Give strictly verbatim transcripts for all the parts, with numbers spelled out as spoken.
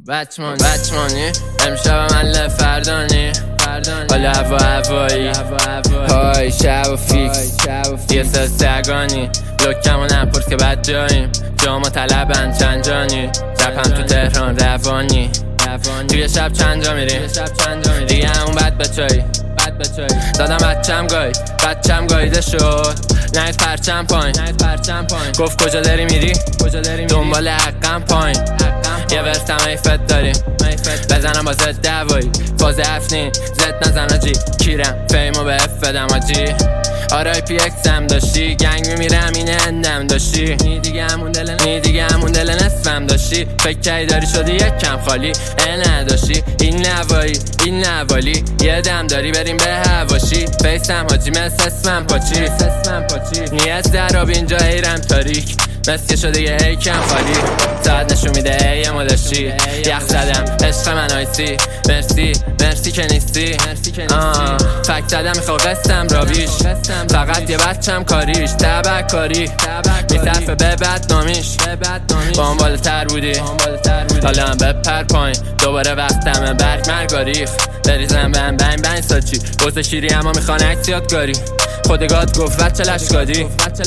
بچمانی بچمانی امشب من فردانی حالا هوا هوایی های شب و فیکس یه سه سگانی لکم و نپرس که بد جاییم جاما طلبن چند جانی رپم تو تهران روانی توی شب چند جا میریم دیگه همون بد بچایی دادم بچم گای بچم گایده شد نهید پرچم پایین گفت کجا داری میری دنبال حقم پایین یه ورس هم ایفت داریم بزنم با زد دوایی فاز افنین زد نزن آجی کیرم فیمو به اف بدم آجی آرای پی اکس هم داشتی گنگ میمیرم این اندم داشتی نی دیگه همون دل نی دیگه همون دل نصفم داشتی فکر کردی داری شدی یک کم خالی اه نداشتی این نوایی این نوالی یه دم داری بریم به هواشی فیسم حاجی مثل اسمم پاچی نیت در آب اینجا ایرم تاریک مسکه شده یه ای کم خالی ساعت نشون میده ای ما داشتی یخ زدم عشق من آیسی مرسی مرسی که نیستی فکر زدم میخوا قسم راویش فقط یه بچم کاریش تبک کاری میصرفه به بدنامیش با هم بالاتر بودی حالا هم بپر پایین دوباره وقتمه برگ مرگاریخ بریزم بهم بین بین ساچی بوز شیری اما میخوان عکس یادگاری خودگات گفت بچه لشکادی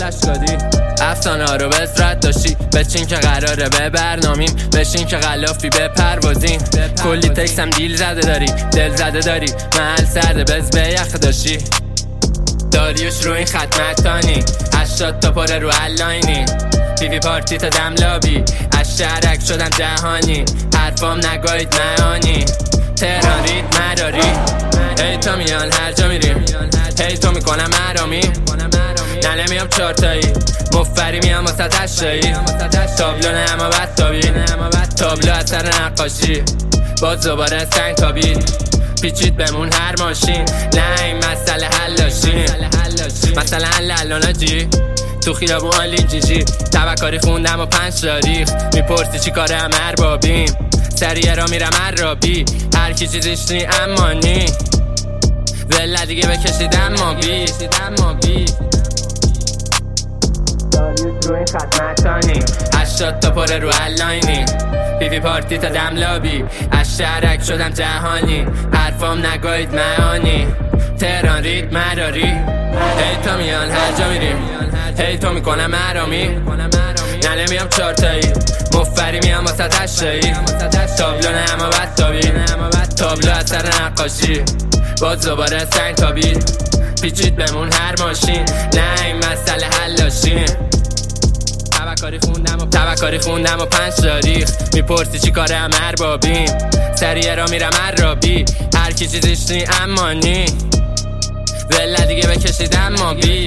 افسانه ها رو به صورت داشتی بچین که قراره به برنامیم بشین که غلافی به پروازیم کلی تکس هم دیل زده داری دل زده داری محل سرده بز به یخ داشتی داریوش رو این ختمتانی هشتاد تا پاره رو الاینی پیوی پارتی تا دم لابی از شهرک شدم جهانی حرفام نگاید معانی تهران رید مراری هی تا میان هر جا میریم هی تو میکنم مرامی نه نمیام چارتایی مفری میام واسه تشتایی تابلو نه اما بد تابی تابلو اثر نقاشی باز دوباره سنگ تابید پیچید بمون هر ماشین نه این مسئله حل داشتیم مثلا لالونا جی تو خیابون آلی جی جی تبکاری خوندم و پنج تاریخ میپرسی چی کاره هم اربابیم سریع را میرم عرابی هر کی چیزیش نی اما نی وله دیگه بکشیدم ما بی داریوش رو این ختمتانی هشتاد تا پره رو الاینی پیوی پارتی تا دم لابی از شهرک شدم جهانی حرفام نگاید معانی تهران رید مراری هی تا میان هر جا میریم هی تو میکنم مرامی نه نمیام چارتایی مفری میام واسه تشتایی تابلو نه اما بد تابی تابلو اثر نقاشی باز دوباره سنگ تابید پیچید بمون هر ماشین نه این مسئله حل داشتیم تبکاری خوندم و تبکاری خوندم و پنج تاریخ میپرسی چی کاره هم اربابیم سریع را میرم عرابی هر کی چیزیش نی اما نی وله دیگه بکشیدم ما بی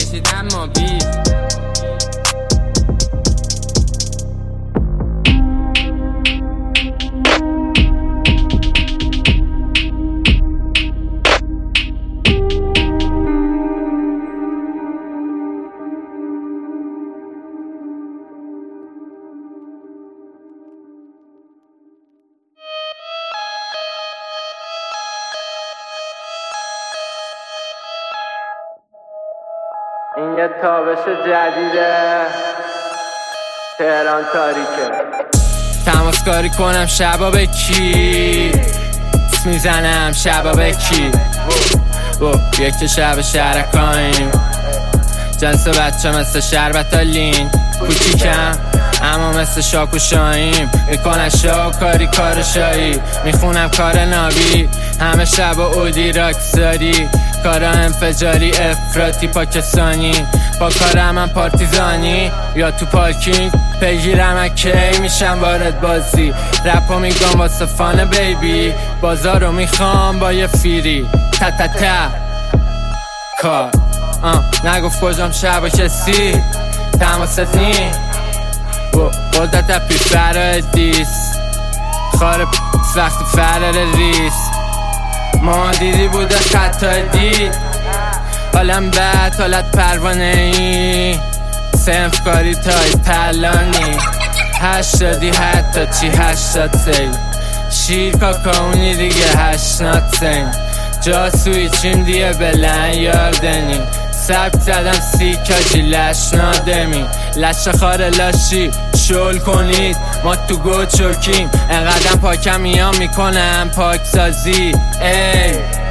این یه تابش جدیده تهران تاریکه تماس کاری کنم شبا به کی میزنم شبا به کی یک شب شرکاییم جنس بچه مثل شربت لین کوچیکم اما مثل شاکو شاییم میکنن شاکاری کار شایی میخونم کار ناوی همه شب اودی راکزاری کارا انفجاری افراطی پاکستانی با کارم من پارتیزانی یا تو پارکینگ پیگیرم کی میشم وارد بازی رپو میگم واسه فان بیبی بازارو میخوام با یه فیری تا تا تا کار نگفت کجام شب و کسی تماست نی قدرت پی فرار دیس خار وقتی فرار ریس ما دیدی بوده خطا دید حالم بد حالت پروانه ای سنف کاری تای پلانی هشتادی حتی چی هشتاد سی شیر کاکاونی دیگه هشتاد سی جاسوی چیم دیگه بلن یاردنی سبک زدم سی کاجی لش نادمی لش خار لاشی شل کنید ما تو گل چرکیم انقدر پاکم میام میکنم پاکسازی ای